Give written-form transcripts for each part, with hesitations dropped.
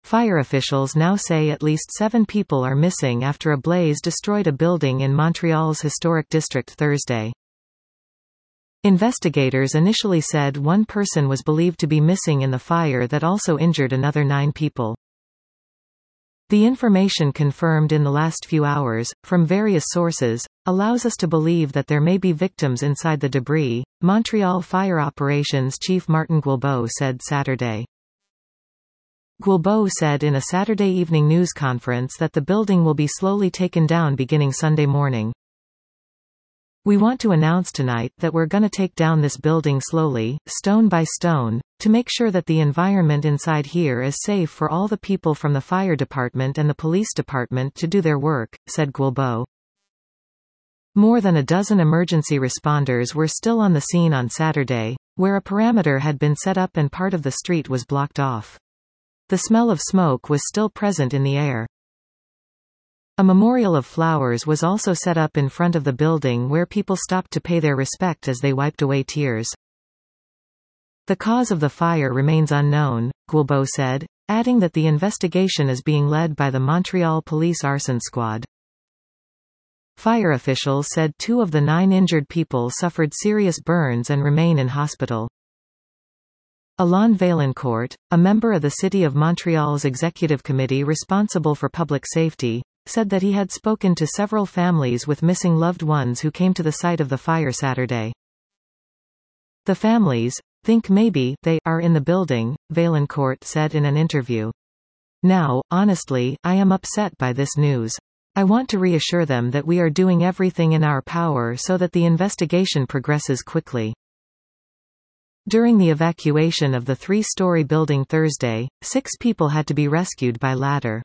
Fire officials now say at least 7 people are missing after a blaze destroyed a building in Montreal's historic district Thursday. Investigators initially said one person was believed to be missing in the fire that also injured another 9 people. The information confirmed in the last few hours, from various sources, allows us to believe that there may be victims inside the debris, Montreal Fire Operations Chief Martin Guilbeault said Saturday. Guilbeault said in a Saturday evening news conference that the building will be slowly taken down beginning Sunday morning. "We want to announce tonight that we're gonna take down this building slowly, stone by stone, to make sure that the environment inside here is safe for all the people from the fire department and the police department to do their work," said Guilbeault. More than a dozen emergency responders were still on the scene on Saturday, where a perimeter had been set up and part of the street was blocked off. The smell of smoke was still present in the air. A memorial of flowers was also set up in front of the building where people stopped to pay their respect as they wiped away tears. The cause of the fire remains unknown, Guilbeault said, adding that the investigation is being led by the Montreal Police Arson Squad. Fire officials said 2 of the 9 injured people suffered serious burns and remain in hospital. Alain Vaillancourt, a member of the City of Montreal's Executive Committee responsible for public safety, said that he had spoken to several families with missing loved ones who came to the site of the fire Saturday. "The families think maybe they are in the building," Vaillancourt said in an interview. "Now, honestly, I am upset by this news. I want to reassure them that we are doing everything in our power so that the investigation progresses quickly." During the evacuation of the 3-story building Thursday, 6 people had to be rescued by ladder.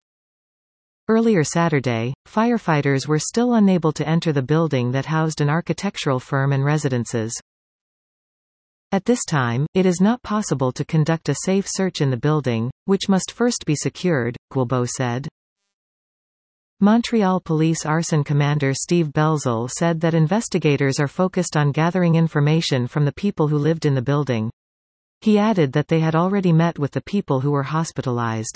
Earlier Saturday, firefighters were still unable to enter the building that housed an architectural firm and residences. At this time, it is not possible to conduct a safe search in the building, which must first be secured, Guilbeault said. Montreal Police Arson Commander Steve Belzile said that investigators are focused on gathering information from the people who lived in the building. He added that they had already met with the people who were hospitalized.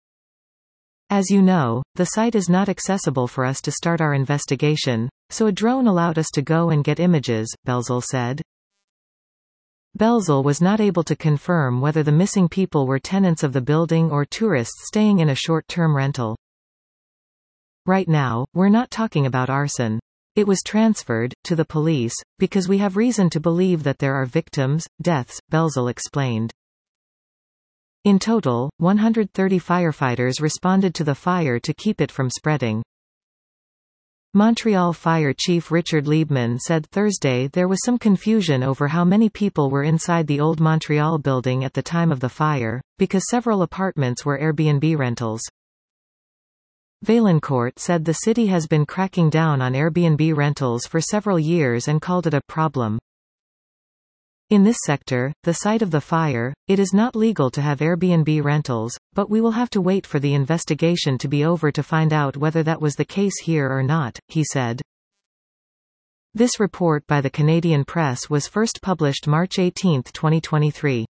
"As you know, the site is not accessible for us to start our investigation, so a drone allowed us to go and get images," Belzile said. Belzile was not able to confirm whether the missing people were tenants of the building or tourists staying in a short-term rental. "Right now, we're not talking about arson. It was transferred to the police because we have reason to believe that there are victims, deaths," Belzile explained. In total, 130 firefighters responded to the fire to keep it from spreading. Montreal Fire Chief Richard Liebman said Thursday there was some confusion over how many people were inside the old Montreal building at the time of the fire, because several apartments were Airbnb rentals. Vaillancourt said the city has been cracking down on Airbnb rentals for several years and called it a problem. "In this sector, the site of the fire, it is not legal to have Airbnb rentals, but we will have to wait for the investigation to be over to find out whether that was the case here or not," he said. This report by the Canadian Press was first published March 18, 2023.